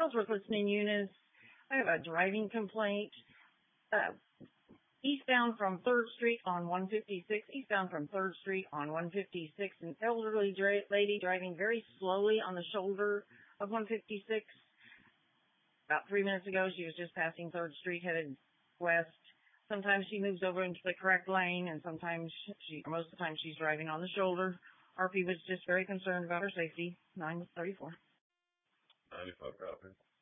Ellsworth listening units. I have a driving complaint. Eastbound from 3rd Street on 156, eastbound from 3rd Street on 156, an elderly lady driving very slowly on the shoulder of 156. About 3 minutes ago, she was just passing 3rd Street headed west. Sometimes she moves over into the correct lane, and sometimes most of the time she's driving on the shoulder. RP was just very concerned about her safety. 934. 95 copy.